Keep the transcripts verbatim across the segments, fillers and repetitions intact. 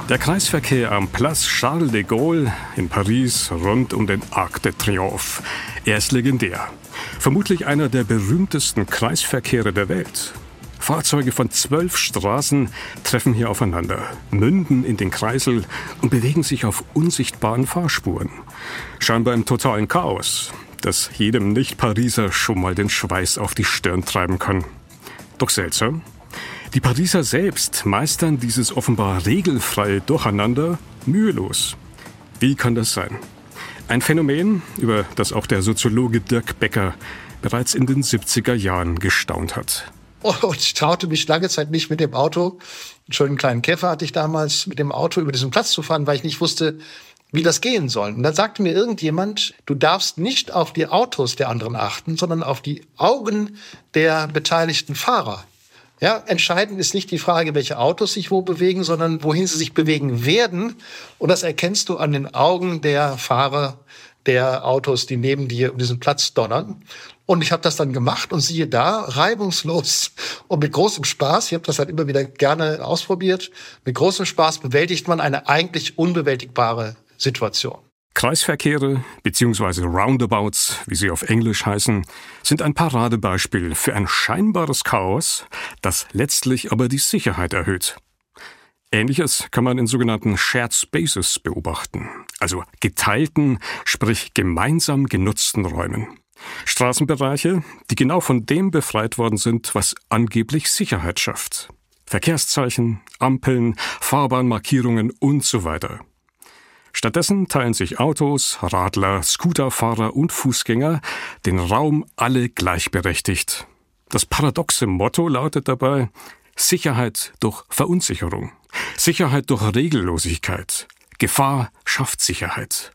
Der Kreisverkehr am Place Charles de Gaulle in Paris rund um den Arc de Triomphe. Er ist legendär. Vermutlich einer der berühmtesten Kreisverkehre der Welt. Fahrzeuge von zwölf Straßen treffen hier aufeinander, münden in den Kreisel und bewegen sich auf unsichtbaren Fahrspuren. Scheinbar im totalen Chaos, das jedem Nicht-Pariser schon mal den Schweiß auf die Stirn treiben kann. Doch seltsam. Die Pariser selbst meistern dieses offenbar regelfreie Durcheinander mühelos. Wie kann das sein? Ein Phänomen, über das auch der Soziologe Dirk Becker bereits in den siebziger Jahren gestaunt hat. Oh, ich traute mich lange Zeit nicht mit dem Auto, schon einen kleinen Käfer hatte ich damals, mit dem Auto über diesen Platz zu fahren, weil ich nicht wusste, wie das gehen soll. Und dann sagte mir irgendjemand, du darfst nicht auf die Autos der anderen achten, sondern auf die Augen der beteiligten Fahrer. Ja, entscheidend ist nicht die Frage, welche Autos sich wo bewegen, sondern wohin sie sich bewegen werden. Und das erkennst du an den Augen der Fahrer der Autos, die neben dir über diesen Platz donnern. Und ich habe das dann gemacht und siehe da, reibungslos und mit großem Spaß, ich habe das halt immer wieder gerne ausprobiert, mit großem Spaß bewältigt man eine eigentlich unbewältigbare Situation. Kreisverkehre bzw. Roundabouts, wie sie auf Englisch heißen, sind ein Paradebeispiel für ein scheinbares Chaos, das letztlich aber die Sicherheit erhöht. Ähnliches kann man in sogenannten Shared Spaces beobachten, also geteilten, sprich gemeinsam genutzten Räumen. Straßenbereiche, die genau von dem befreit worden sind, was angeblich Sicherheit schafft. Verkehrszeichen, Ampeln, Fahrbahnmarkierungen und so weiter. Stattdessen teilen sich Autos, Radler, Scooterfahrer und Fußgänger den Raum alle gleichberechtigt. Das paradoxe Motto lautet dabei: Sicherheit durch Verunsicherung, Sicherheit durch Regellosigkeit, Gefahr schafft Sicherheit.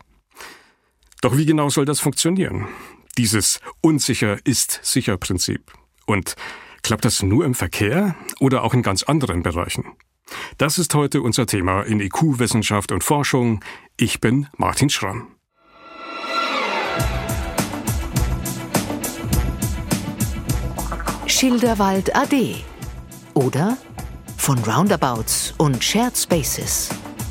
Doch wie genau soll das funktionieren? Dieses Unsicher ist sicher Prinzip. Und klappt das nur im Verkehr oder auch in ganz anderen Bereichen? Das ist heute unser Thema in I Q, Wissenschaft und Forschung. Ich bin Martin Schramm. Schilderwald A D oder von Roundabouts und Shared Spaces.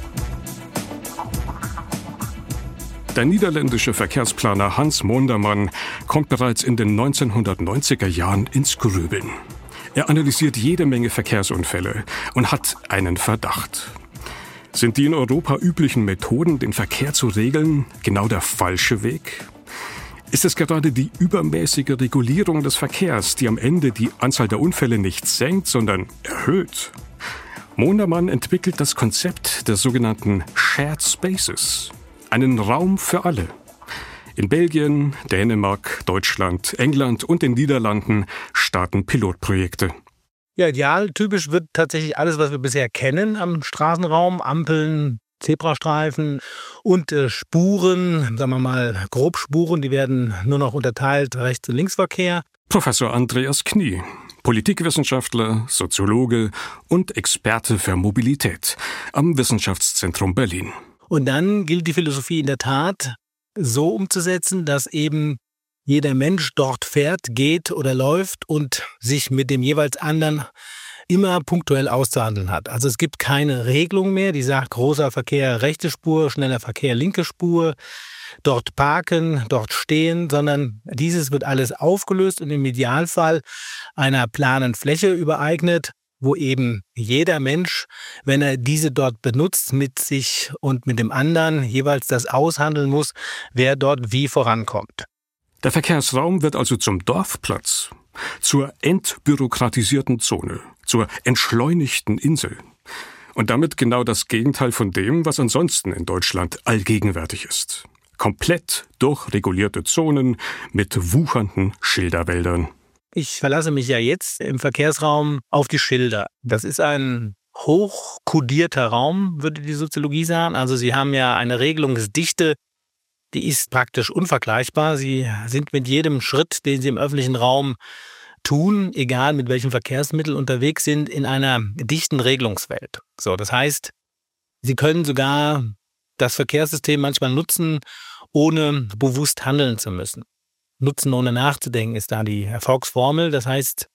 Der niederländische Verkehrsplaner Hans Mondermann kommt bereits in den neunzehnhundertneunziger Jahren ins Grübeln. Er analysiert jede Menge Verkehrsunfälle und hat einen Verdacht. Sind die in Europa üblichen Methoden, den Verkehr zu regeln, genau der falsche Weg? Ist es gerade die übermäßige Regulierung des Verkehrs, die am Ende die Anzahl der Unfälle nicht senkt, sondern erhöht? Mondermann entwickelt das Konzept der sogenannten Shared Spaces, einen Raum für alle. In Belgien, Dänemark, Deutschland, England und den Niederlanden starten Pilotprojekte. Ja, idealtypisch wird tatsächlich alles, was wir bisher kennen am Straßenraum, Ampeln, Zebrastreifen und äh, Spuren, sagen wir mal Grobspuren, die werden nur noch unterteilt Rechts- und Linksverkehr. Professor Andreas Knie, Politikwissenschaftler, Soziologe und Experte für Mobilität am Wissenschaftszentrum Berlin. Und dann gilt die Philosophie in der Tat, so umzusetzen, dass eben jeder Mensch dort fährt, geht oder läuft und sich mit dem jeweils anderen immer punktuell auszuhandeln hat. Also es gibt keine Regelung mehr, die sagt, großer Verkehr, rechte Spur, schneller Verkehr, linke Spur, dort parken, dort stehen, sondern dieses wird alles aufgelöst und im Idealfall einer planen Fläche übereignet, wo eben jeder Mensch, wenn er diese dort benutzt, mit sich und mit dem anderen jeweils das aushandeln muss, wer dort wie vorankommt. Der Verkehrsraum wird also zum Dorfplatz, zur entbürokratisierten Zone, zur entschleunigten Insel. Und damit genau das Gegenteil von dem, was ansonsten in Deutschland allgegenwärtig ist. Komplett durchregulierte Zonen mit wuchernden Schilderwäldern. Ich verlasse mich ja jetzt im Verkehrsraum auf die Schilder. Das ist ein hochkodierter Raum, würde die Soziologie sagen. Also Sie haben ja eine Regelungsdichte, die ist praktisch unvergleichbar. Sie sind mit jedem Schritt, den Sie im öffentlichen Raum tun, egal mit welchem Verkehrsmittel unterwegs sind, in einer dichten Regelungswelt. So, das heißt, Sie können sogar das Verkehrssystem manchmal nutzen, ohne bewusst handeln zu müssen. Nutzen ohne nachzudenken ist da die Erfolgsformel. Das heißt,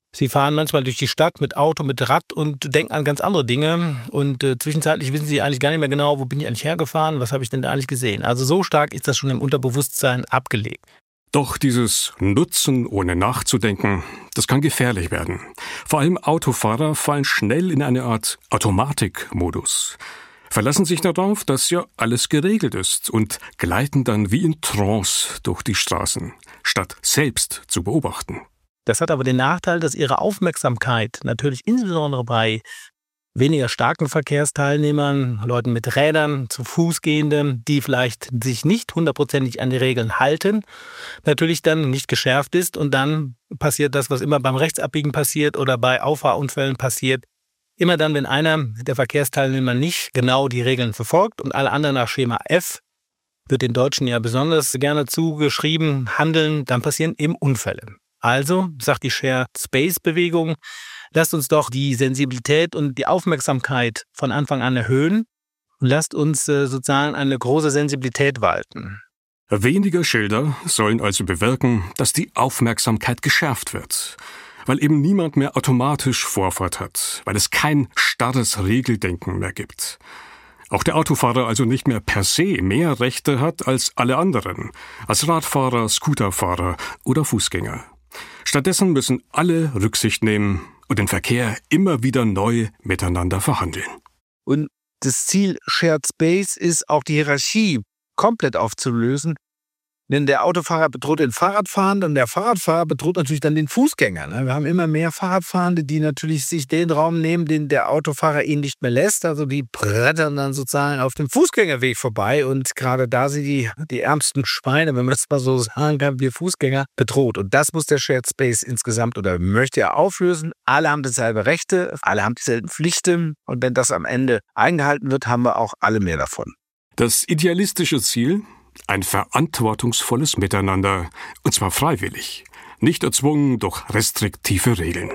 Sie fahren manchmal durch die Stadt mit Auto, mit Rad und denken an ganz andere Dinge. Und äh, zwischenzeitlich wissen Sie eigentlich gar nicht mehr genau, wo bin ich eigentlich hergefahren, was habe ich denn da eigentlich gesehen. Also so stark ist das schon im Unterbewusstsein abgelegt. Doch dieses Nutzen ohne nachzudenken, das kann gefährlich werden. Vor allem Autofahrer fallen schnell in eine Art Automatikmodus, verlassen sich darauf, dass ja alles geregelt ist und gleiten dann wie in Trance durch die Straßen, statt selbst zu beobachten. Das hat aber den Nachteil, dass ihre Aufmerksamkeit natürlich insbesondere bei weniger starken Verkehrsteilnehmern, Leuten mit Rädern, zu Fußgehenden, die vielleicht sich nicht hundertprozentig an die Regeln halten, natürlich dann nicht geschärft ist und dann passiert das, was immer beim Rechtsabbiegen passiert oder bei Auffahrunfällen passiert. Immer dann, wenn einer der Verkehrsteilnehmer nicht genau die Regeln verfolgt und alle anderen nach Schema F, wird den Deutschen ja besonders gerne zugeschrieben, handeln, dann passieren eben Unfälle. Also, sagt die Shared-Space-Bewegung, lasst uns doch die Sensibilität und die Aufmerksamkeit von Anfang an erhöhen und lasst uns äh, sozusagen eine große Sensibilität walten. Weniger Schilder sollen also bewirken, dass die Aufmerksamkeit geschärft wird, weil eben niemand mehr automatisch Vorfahrt hat, weil es kein starres Regeldenken mehr gibt. Auch der Autofahrer also nicht mehr per se mehr Rechte hat als alle anderen, als Radfahrer, Scooterfahrer oder Fußgänger. Stattdessen müssen alle Rücksicht nehmen und den Verkehr immer wieder neu miteinander verhandeln. Und das Ziel Shared Space ist auch die Hierarchie komplett aufzulösen. Denn der Autofahrer bedroht den Fahrradfahrenden und der Fahrradfahrer bedroht natürlich dann den Fußgänger. Wir haben immer mehr Fahrradfahrende, die natürlich sich den Raum nehmen, den der Autofahrer ihnen nicht mehr lässt. Also die brettern dann sozusagen auf dem Fußgängerweg vorbei. Und gerade da sind die, die ärmsten Schweine, wenn man das mal so sagen kann, wir Fußgänger bedroht. Und das muss der Shared Space insgesamt oder möchte er auflösen. Alle haben dieselbe Rechte, alle haben dieselben Pflichten. Und wenn das am Ende eingehalten wird, haben wir auch alle mehr davon. Das idealistische Ziel? Ein verantwortungsvolles Miteinander, und zwar freiwillig, nicht erzwungen durch restriktive Regeln.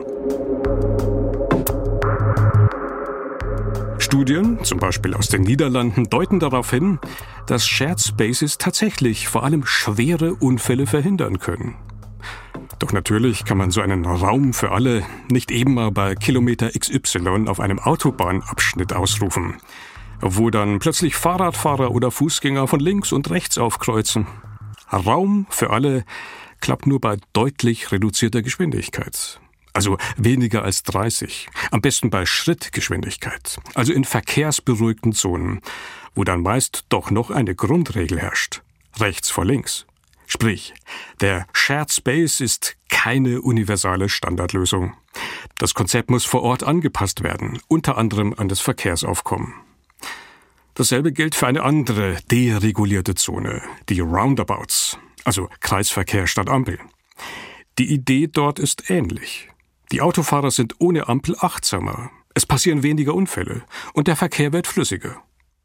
Studien, zum Beispiel aus den Niederlanden, deuten darauf hin, dass Shared Spaces tatsächlich vor allem schwere Unfälle verhindern können. Doch natürlich kann man so einen Raum für alle nicht eben mal bei Kilometer X Y auf einem Autobahnabschnitt ausrufen, wo dann plötzlich Fahrradfahrer oder Fußgänger von links und rechts aufkreuzen. Raum für alle klappt nur bei deutlich reduzierter Geschwindigkeit. Also weniger als dreißig. Am besten bei Schrittgeschwindigkeit. Also in verkehrsberuhigten Zonen, wo dann meist doch noch eine Grundregel herrscht. Rechts vor links. Sprich, der Shared Space ist keine universale Standardlösung. Das Konzept muss vor Ort angepasst werden, unter anderem an das Verkehrsaufkommen. Dasselbe gilt für eine andere deregulierte Zone, die Roundabouts, also Kreisverkehr statt Ampel. Die Idee dort ist ähnlich. Die Autofahrer sind ohne Ampel achtsamer, es passieren weniger Unfälle und der Verkehr wird flüssiger.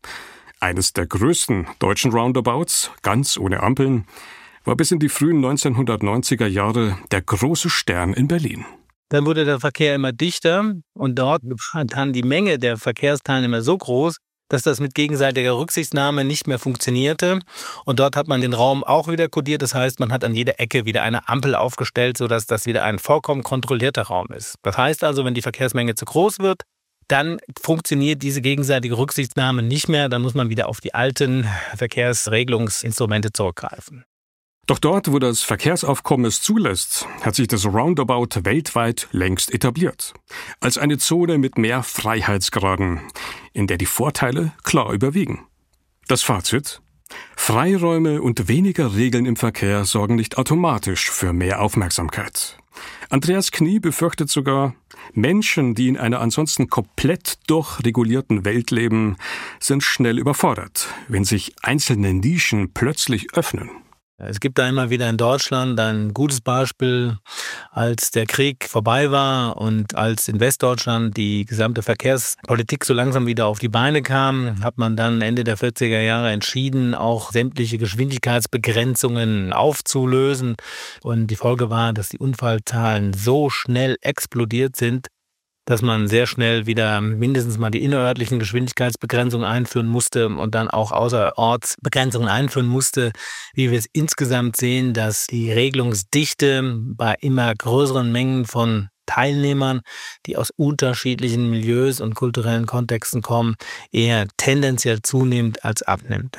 Eines der größten deutschen Roundabouts, ganz ohne Ampeln, war bis in die frühen neunzehnhundertneunziger Jahre der große Stern in Berlin. Dann wurde der Verkehr immer dichter und dort war dann die Menge der Verkehrsteilnehmer so groß, dass das mit gegenseitiger Rücksichtnahme nicht mehr funktionierte. Und dort hat man den Raum auch wieder kodiert. Das heißt, man hat an jeder Ecke wieder eine Ampel aufgestellt, sodass das wieder ein vollkommen kontrollierter Raum ist. Das heißt also, wenn die Verkehrsmenge zu groß wird, dann funktioniert diese gegenseitige Rücksichtnahme nicht mehr. Dann muss man wieder auf die alten Verkehrsregelungsinstrumente zurückgreifen. Doch dort, wo das Verkehrsaufkommen es zulässt, hat sich das Roundabout weltweit längst etabliert. Als eine Zone mit mehr Freiheitsgraden, in der die Vorteile klar überwiegen. Das Fazit? Freiräume und weniger Regeln im Verkehr sorgen nicht automatisch für mehr Aufmerksamkeit. Andreas Knie befürchtet sogar, Menschen, die in einer ansonsten komplett durchregulierten Welt leben, sind schnell überfordert, wenn sich einzelne Nischen plötzlich öffnen. Es gibt da immer wieder in Deutschland ein gutes Beispiel, als der Krieg vorbei war und als in Westdeutschland die gesamte Verkehrspolitik so langsam wieder auf die Beine kam, hat man dann Ende der vierziger Jahre entschieden, auch sämtliche Geschwindigkeitsbegrenzungen aufzulösen. Und die Folge war, dass die Unfallzahlen so schnell explodiert sind, dass man sehr schnell wieder mindestens mal die innerörtlichen Geschwindigkeitsbegrenzungen einführen musste und dann auch Außerortsbegrenzungen einführen musste, wie wir es insgesamt sehen, dass die Regelungsdichte bei immer größeren Mengen von Teilnehmern, die aus unterschiedlichen Milieus und kulturellen Kontexten kommen, eher tendenziell zunimmt als abnimmt.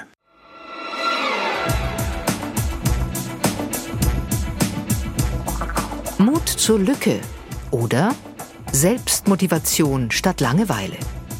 Mut zur Lücke oder Selbstmotivation statt Langeweile.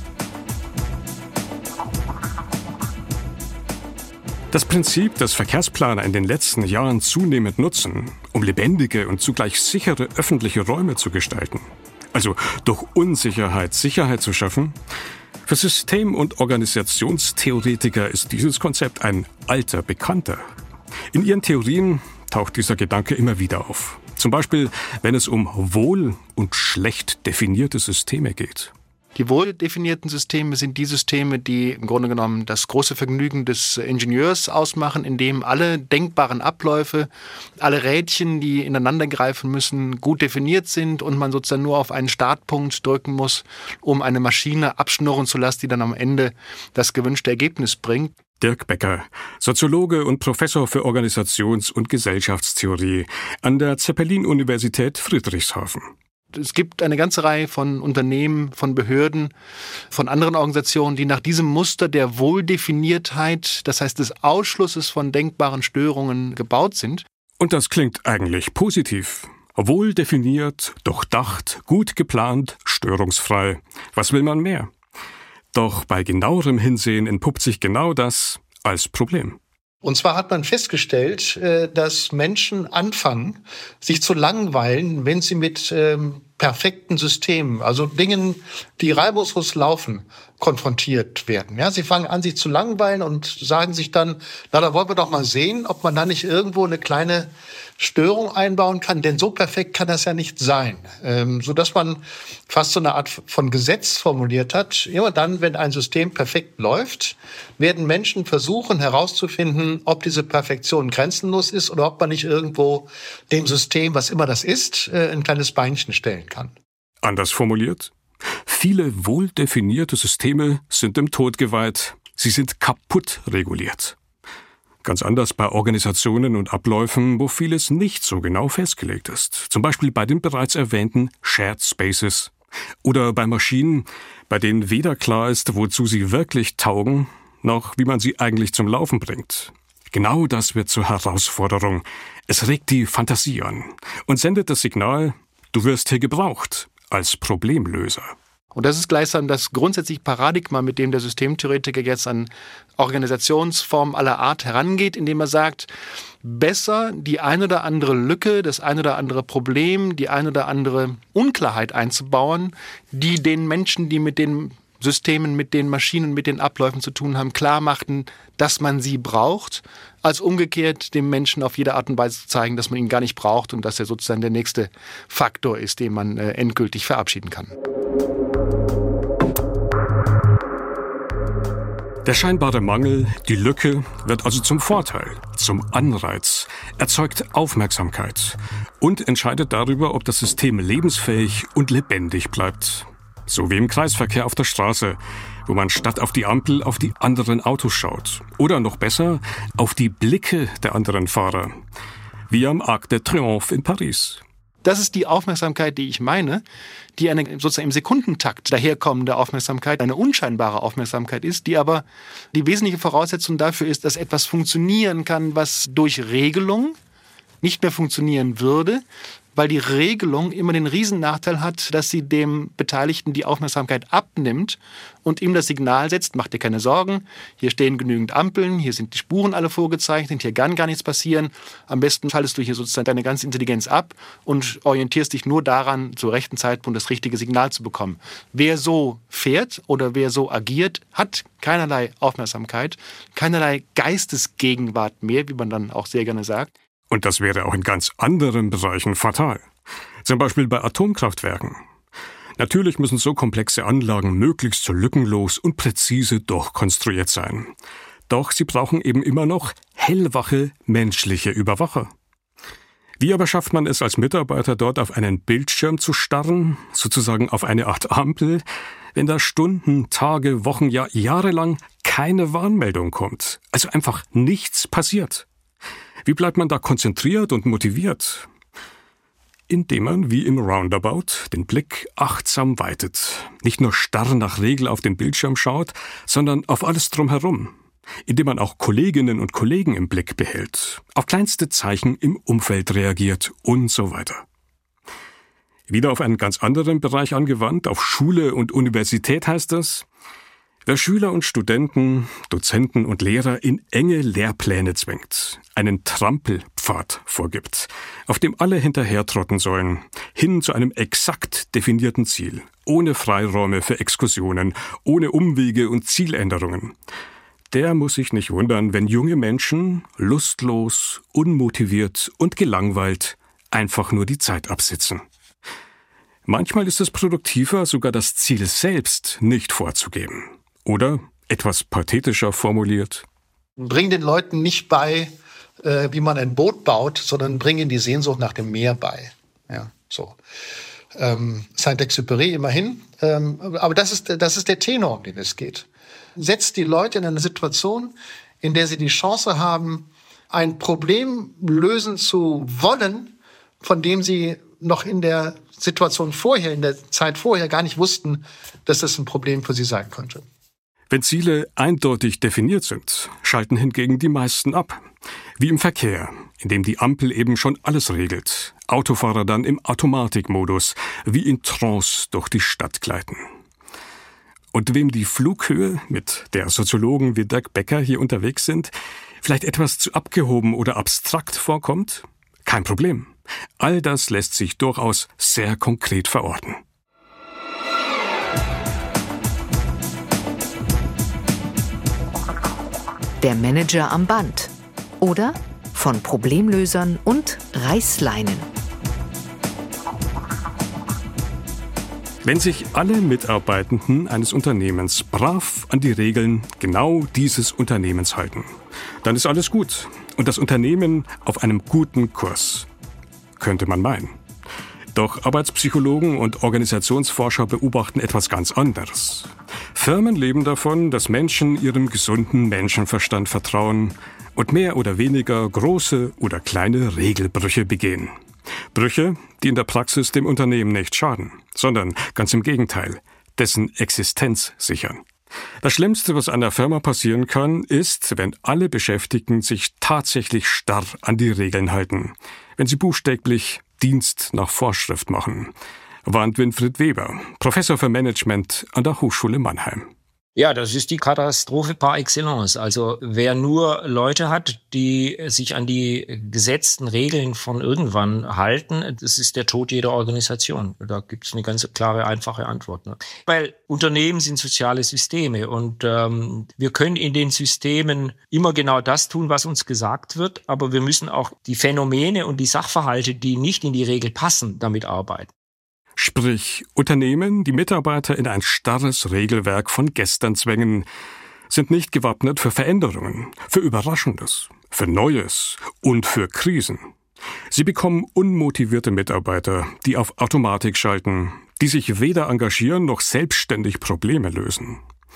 Das Prinzip, das Verkehrsplaner in den letzten Jahren zunehmend nutzen, um lebendige und zugleich sichere öffentliche Räume zu gestalten, also durch Unsicherheit Sicherheit zu schaffen, für System- und Organisationstheoretiker ist dieses Konzept ein alter Bekannter. In ihren Theorien taucht dieser Gedanke immer wieder auf. Zum Beispiel, wenn es um wohl und schlecht definierte Systeme geht. Die wohl definierten Systeme sind die Systeme, die im Grunde genommen das große Vergnügen des Ingenieurs ausmachen, in dem alle denkbaren Abläufe, alle Rädchen, die ineinander greifen müssen, gut definiert sind und man sozusagen nur auf einen Startpunkt drücken muss, um eine Maschine abschnurren zu lassen, die dann am Ende das gewünschte Ergebnis bringt. Dirk Becker, Soziologe und Professor für Organisations- und Gesellschaftstheorie an der Zeppelin-Universität Friedrichshafen. Es gibt eine ganze Reihe von Unternehmen, von Behörden, von anderen Organisationen, die nach diesem Muster der Wohldefiniertheit, das heißt des Ausschlusses von denkbaren Störungen, gebaut sind. Und das klingt eigentlich positiv. Wohl definiert, durchdacht, gut geplant, störungsfrei. Was will man mehr? Doch bei genauerem Hinsehen entpuppt sich genau das als Problem. Und zwar hat man festgestellt, dass Menschen anfangen, sich zu langweilen, wenn sie mit ähm, perfekten Systemen, also Dingen, die reibungslos laufen, konfrontiert werden. Ja, sie fangen an, sich zu langweilen und sagen sich dann, na, da wollen wir doch mal sehen, ob man da nicht irgendwo eine kleine Störung einbauen kann, denn so perfekt kann das ja nicht sein. Ähm, so dass man fast so eine Art von Gesetz formuliert hat. Immer dann, wenn ein System perfekt läuft, werden Menschen versuchen herauszufinden, ob diese Perfektion grenzenlos ist oder ob man nicht irgendwo dem System, was immer das ist, äh, ein kleines Beinchen stellen kann. Anders formuliert, viele wohldefinierte Systeme sind dem Tod geweiht. Sie sind kaputt reguliert. Ganz anders bei Organisationen und Abläufen, wo vieles nicht so genau festgelegt ist. Zum Beispiel bei den bereits erwähnten Shared Spaces. Oder bei Maschinen, bei denen weder klar ist, wozu sie wirklich taugen, noch wie man sie eigentlich zum Laufen bringt. Genau das wird zur Herausforderung. Es regt die Fantasie an und sendet das Signal, du wirst hier gebraucht als Problemlöser. Und das ist gleichsam das grundsätzliche Paradigma, mit dem der Systemtheoretiker jetzt an Organisationsformen aller Art herangeht, indem er sagt, besser die ein oder andere Lücke, das ein oder andere Problem, die ein oder andere Unklarheit einzubauen, die den Menschen, die mit den Systemen, mit den Maschinen, mit den Abläufen zu tun haben, klar machten, dass man sie braucht, als umgekehrt dem Menschen auf jede Art und Weise zu zeigen, dass man ihn gar nicht braucht und dass er sozusagen der nächste Faktor ist, den man äh, endgültig verabschieden kann. Der scheinbare Mangel, die Lücke, wird also zum Vorteil, zum Anreiz, erzeugt Aufmerksamkeit und entscheidet darüber, ob das System lebensfähig und lebendig bleibt. So wie im Kreisverkehr auf der Straße, wo man statt auf die Ampel auf die anderen Autos schaut. Oder noch besser, auf die Blicke der anderen Fahrer. Wie am Arc de Triomphe in Paris. Das ist die Aufmerksamkeit, die ich meine, die eine sozusagen im Sekundentakt daherkommende Aufmerksamkeit, eine unscheinbare Aufmerksamkeit ist, die aber die wesentliche Voraussetzung dafür ist, dass etwas funktionieren kann, was durch Regelung nicht mehr funktionieren würde, weil die Regelung immer den Riesennachteil hat, dass sie dem Beteiligten die Aufmerksamkeit abnimmt und ihm das Signal setzt, mach dir keine Sorgen, hier stehen genügend Ampeln, hier sind die Spuren alle vorgezeichnet, hier kann gar nichts passieren. Am besten schaltest du hier sozusagen deine ganze Intelligenz ab und orientierst dich nur daran, zum rechten Zeitpunkt das richtige Signal zu bekommen. Wer so fährt oder wer so agiert, hat keinerlei Aufmerksamkeit, keinerlei Geistesgegenwart mehr, wie man dann auch sehr gerne sagt. Und das wäre auch in ganz anderen Bereichen fatal. Zum Beispiel bei Atomkraftwerken. Natürlich müssen so komplexe Anlagen möglichst so lückenlos und präzise durchkonstruiert sein. Doch sie brauchen eben immer noch hellwache menschliche Überwacher. Wie aber schafft man es als Mitarbeiter dort auf einen Bildschirm zu starren, sozusagen auf eine Art Ampel, wenn da Stunden, Tage, Wochen, ja jahrelang keine Warnmeldung kommt, also einfach nichts passiert? Wie bleibt man da konzentriert und motiviert? Indem man, wie im Roundabout, den Blick achtsam weitet. Nicht nur starr nach Regel auf den Bildschirm schaut, sondern auf alles drumherum. Indem man auch Kolleginnen und Kollegen im Blick behält, auf kleinste Zeichen im Umfeld reagiert und so weiter. Wieder auf einen ganz anderen Bereich angewandt, auf Schule und Universität heißt das: Wer Schüler und Studenten, Dozenten und Lehrer in enge Lehrpläne zwingt, einen Trampelpfad vorgibt, auf dem alle hinterhertrotten sollen, hin zu einem exakt definierten Ziel, ohne Freiräume für Exkursionen, ohne Umwege und Zieländerungen, der muss sich nicht wundern, wenn junge Menschen lustlos, unmotiviert und gelangweilt einfach nur die Zeit absitzen. Manchmal ist es produktiver, sogar das Ziel selbst nicht vorzugeben. Oder, etwas pathetischer formuliert: Bring den Leuten nicht bei, äh, wie man ein Boot baut, sondern bring ihnen die Sehnsucht nach dem Meer bei. Ja, so. Ähm, Saint-Exupéry immerhin. Ähm, aber das ist, das ist der Tenor, um den es geht. Setzt die Leute in eine Situation, in der sie die Chance haben, ein Problem lösen zu wollen, von dem sie noch in der Situation vorher, in der Zeit vorher gar nicht wussten, dass das ein Problem für sie sein könnte. Wenn Ziele eindeutig definiert sind, schalten hingegen die meisten ab. Wie im Verkehr, in dem die Ampel eben schon alles regelt. Autofahrer dann im Automatikmodus, wie in Trance durch die Stadt gleiten. Und wem die Flughöhe, mit der Soziologen wie Dirk Becker hier unterwegs sind, vielleicht etwas zu abgehoben oder abstrakt vorkommt? Kein Problem. All das lässt sich durchaus sehr konkret verorten. Der Manager am Band oder von Problemlösern und Reißleinen. Wenn sich alle Mitarbeitenden eines Unternehmens brav an die Regeln genau dieses Unternehmens halten, dann ist alles gut und das Unternehmen auf einem guten Kurs. Könnte man meinen. Doch Arbeitspsychologen und Organisationsforscher beobachten etwas ganz anderes. Firmen leben davon, dass Menschen ihrem gesunden Menschenverstand vertrauen und mehr oder weniger große oder kleine Regelbrüche begehen. Brüche, die in der Praxis dem Unternehmen nicht schaden, sondern ganz im Gegenteil, dessen Existenz sichern. Das Schlimmste, was einer Firma passieren kann, ist, wenn alle Beschäftigten sich tatsächlich starr an die Regeln halten, wenn sie buchstäblich Dienst nach Vorschrift machen, warnt Winfried Weber, Professor für Management an der Hochschule Mannheim. Ja, das ist die Katastrophe par excellence. Also wer nur Leute hat, die sich an die gesetzten Regeln von irgendwann halten, das ist der Tod jeder Organisation. Da gibt es eine ganz klare, einfache Antwort. Ne? Weil Unternehmen sind soziale Systeme und ähm, wir können in den Systemen immer genau das tun, was uns gesagt wird, aber wir müssen auch die Phänomene und die Sachverhalte, die nicht in die Regel passen, damit arbeiten. Sprich, Unternehmen, die Mitarbeiter in ein starres Regelwerk von gestern zwängen, sind nicht gewappnet für Veränderungen, für Überraschendes, für Neues und für Krisen. Sie bekommen unmotivierte Mitarbeiter, die auf Automatik schalten, die sich weder engagieren noch selbstständig Probleme lösen.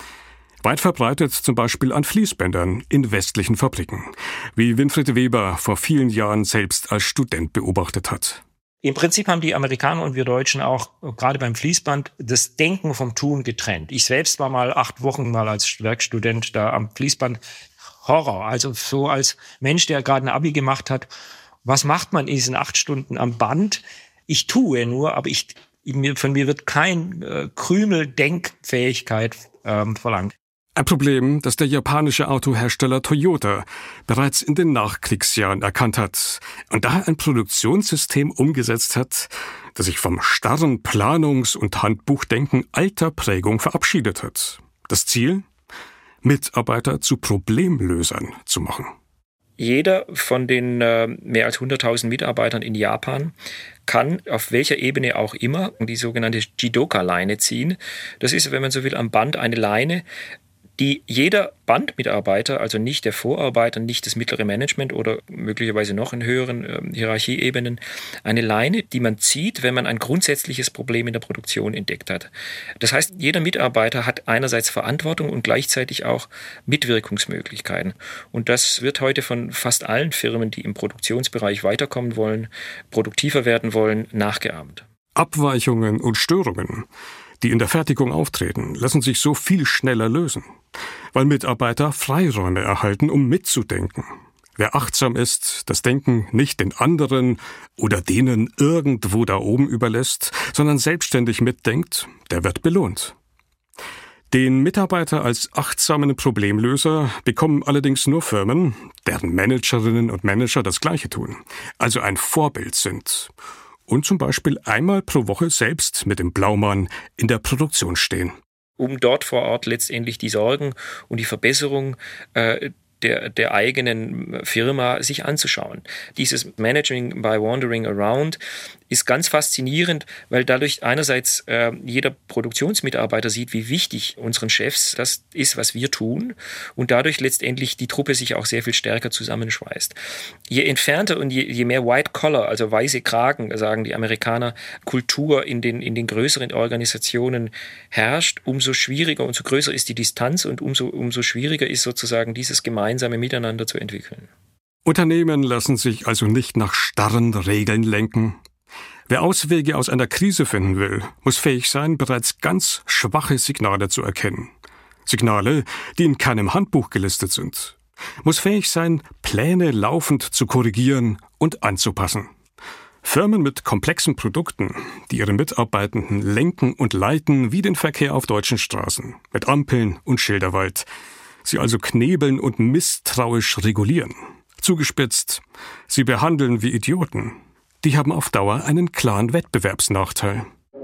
Weit verbreitet zum Beispiel an Fließbändern in westlichen Fabriken, wie Winfried Weber vor vielen Jahren selbst als Student beobachtet hat. Im Prinzip haben die Amerikaner und wir Deutschen auch gerade beim Fließband das Denken vom Tun getrennt. Ich selbst war mal acht Wochen mal als Werkstudent da am Fließband. Horror. Also so als Mensch, der gerade ein Abi gemacht hat. Was macht man in diesen acht Stunden am Band? Ich tue nur, aber ich, von mir wird kein äh, Krümel Denkfähigkeit ähm, verlangt. Ein Problem, das der japanische Autohersteller Toyota bereits in den Nachkriegsjahren erkannt hat und daher ein Produktionssystem umgesetzt hat, das sich vom starren Planungs- und Handbuchdenken alter Prägung verabschiedet hat. Das Ziel? Mitarbeiter zu Problemlösern zu machen. Jeder von den äh, mehr als hunderttausend Mitarbeitern in Japan kann auf welcher Ebene auch immer die sogenannte Jidoka-Leine ziehen. Das ist, wenn man so will, am Band eine Leine, die jeder Bandmitarbeiter, also nicht der Vorarbeiter, nicht das mittlere Management oder möglicherweise noch in höheren äh, Hierarchieebenen, eine Leine, die man zieht, wenn man ein grundsätzliches Problem in der Produktion entdeckt hat. Das heißt, jeder Mitarbeiter hat einerseits Verantwortung und gleichzeitig auch Mitwirkungsmöglichkeiten. Und das wird heute von fast allen Firmen, die im Produktionsbereich weiterkommen wollen, produktiver werden wollen, nachgeahmt. Abweichungen und Störungen, die in der Fertigung auftreten, lassen sich so viel schneller lösen, weil Mitarbeiter Freiräume erhalten, um mitzudenken. Wer achtsam ist, das Denken nicht den anderen oder denen irgendwo da oben überlässt, sondern selbstständig mitdenkt, der wird belohnt. Den Mitarbeiter als achtsamen Problemlöser bekommen allerdings nur Firmen, deren Managerinnen und Manager das Gleiche tun, also ein Vorbild sind und zum Beispiel einmal pro Woche selbst mit dem Blaumann in der Produktion stehen. Um dort vor Ort letztendlich die Sorgen und die Verbesserung äh, der, der eigenen Firma sich anzuschauen. Dieses Managing by Wandering Around ist ganz faszinierend, weil dadurch einerseits äh, jeder Produktionsmitarbeiter sieht, wie wichtig unseren Chefs das ist, was wir tun, und dadurch letztendlich die Truppe sich auch sehr viel stärker zusammenschweißt. Je entfernter und je, je mehr White Collar, also weiße Kragen, sagen die Amerikaner, Kultur in den, in den größeren Organisationen herrscht, umso schwieriger, umso größer ist die Distanz und umso, umso schwieriger ist sozusagen dieses gemeinsame Miteinander zu entwickeln. Unternehmen lassen sich also nicht nach starren Regeln lenken. Wer Auswege aus einer Krise finden will, muss fähig sein, bereits ganz schwache Signale zu erkennen. Signale, die in keinem Handbuch gelistet sind. Muss fähig sein, Pläne laufend zu korrigieren und anzupassen. Firmen mit komplexen Produkten, die ihre Mitarbeitenden lenken und leiten wie den Verkehr auf deutschen Straßen, mit Ampeln und Schilderwald. Sie also knebeln und misstrauisch regulieren. Zugespitzt, sie behandeln wie Idioten. Die haben auf Dauer einen klaren Wettbewerbsnachteil.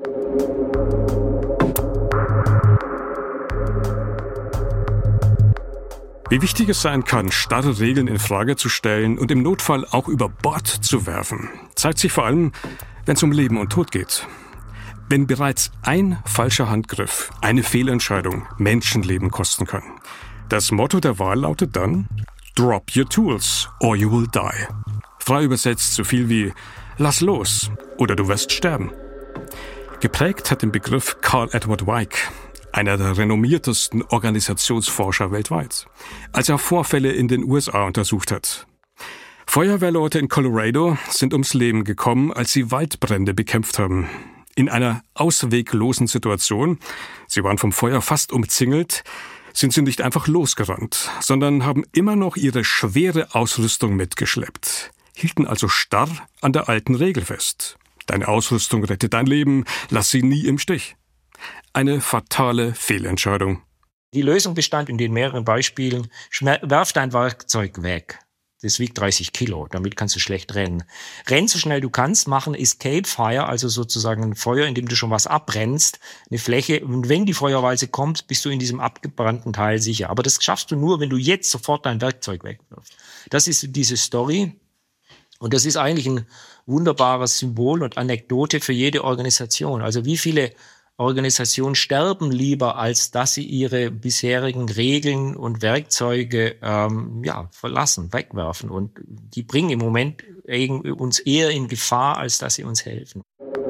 Wie wichtig es sein kann, starre Regeln in Frage zu stellen und im Notfall auch über Bord zu werfen, zeigt sich vor allem, wenn es um Leben und Tod geht. Wenn bereits ein falscher Handgriff, eine Fehlentscheidung Menschenleben kosten kann. Das Motto der Wahl lautet dann: Drop your tools or you will die. Frei übersetzt so viel wie: Lass los oder du wirst sterben. Geprägt hat den Begriff Carl Edward Wyke, einer der renommiertesten Organisationsforscher weltweit, als er Vorfälle in den U S A untersucht hat. Feuerwehrleute in Colorado sind ums Leben gekommen, als sie Waldbrände bekämpft haben. In einer ausweglosen Situation, sie waren vom Feuer fast umzingelt, sind sie nicht einfach losgerannt, sondern haben immer noch ihre schwere Ausrüstung mitgeschleppt, hielten also starr an der alten Regel fest. Deine Ausrüstung rettet dein Leben, lass sie nie im Stich. Eine fatale Fehlentscheidung. Die Lösung bestand in den mehreren Beispielen: werf dein Werkzeug weg. Das wiegt dreißig Kilo, damit kannst du schlecht rennen. Renn so schnell du kannst, machen Escape Fire, also sozusagen ein Feuer, in dem du schon was abbrennst, eine Fläche. Und wenn die Feuerweise kommt, bist du in diesem abgebrannten Teil sicher. Aber das schaffst du nur, wenn du jetzt sofort dein Werkzeug wegwirfst. Das ist diese Story. Und das ist eigentlich ein wunderbares Symbol und Anekdote für jede Organisation. Also wie viele Organisationen sterben lieber, als dass sie ihre bisherigen Regeln und Werkzeuge ähm, ja, verlassen, wegwerfen. Und die bringen im Moment uns eher in Gefahr, als dass sie uns helfen.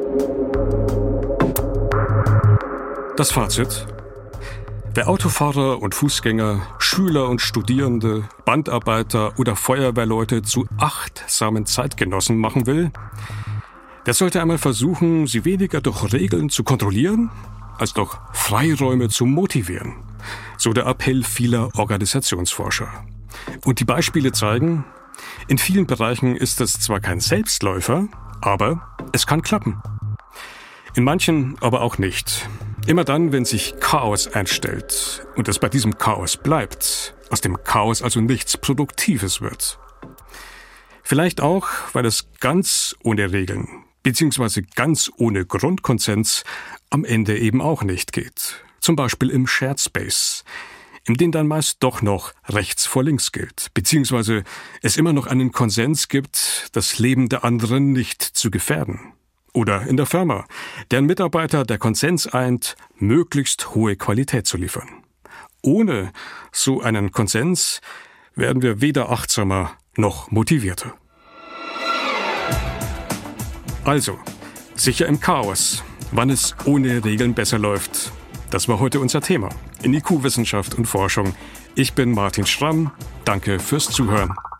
Das Fazit: Wer Autofahrer und Fußgänger, Schüler und Studierende, Bandarbeiter oder Feuerwehrleute zu achtsamen Zeitgenossen machen will, der sollte einmal versuchen, sie weniger durch Regeln zu kontrollieren, als durch Freiräume zu motivieren. So der Appell vieler Organisationsforscher. Und die Beispiele zeigen, in vielen Bereichen ist es zwar kein Selbstläufer, aber es kann klappen. In manchen aber auch nicht. Immer dann, wenn sich Chaos einstellt und es bei diesem Chaos bleibt, aus dem Chaos also nichts Produktives wird. Vielleicht auch, weil es ganz ohne Regeln beziehungsweise ganz ohne Grundkonsens am Ende eben auch nicht geht. Zum Beispiel im Shared Space, in dem dann meist doch noch rechts vor links gilt, beziehungsweise es immer noch einen Konsens gibt, das Leben der anderen nicht zu gefährden. Oder in der Firma, deren Mitarbeiter der Konsens eint, möglichst hohe Qualität zu liefern. ohne so einen Konsens werden wir weder achtsamer noch motivierter. Also, sicher im Chaos, wann es ohne Regeln besser läuft. Das war heute unser Thema in I Q Wissenschaft und Forschung. Ich bin Martin Schramm. Danke fürs Zuhören.